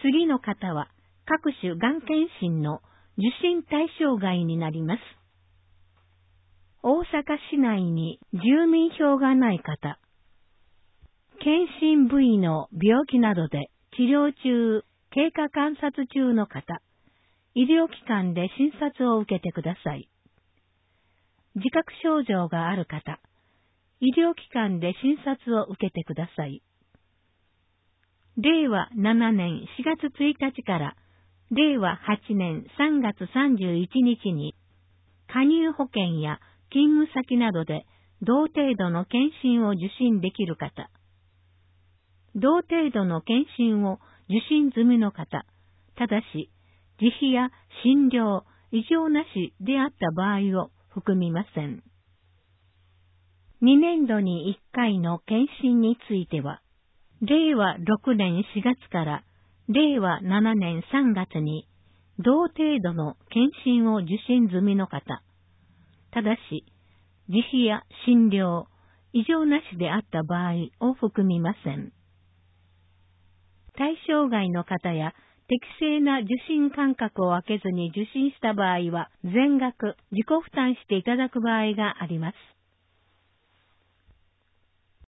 次の方は各種がん検診の受診対象外になります。大阪市内に住民票がない方、検診部位の病気などで治療中、経過観察中の方、医療機関で診察を受けてください。自覚症状がある方、医療機関で診察を受けてください。令和7年4月1日から令和8年3月31日に加入保険や勤務先などで同程度の検診を受診できる方、同程度の検診を受診済みの方、ただし自費や診療、異常なしであった場合を含みません。2年度に1回の検診については、令和6年4月から令和7年3月に同程度の検診を受診済みの方、ただし自費や診療、異常なしであった場合を含みません。対象外の方や適正な受診間隔を空けずに受診した場合は全額自己負担していただく場合があります。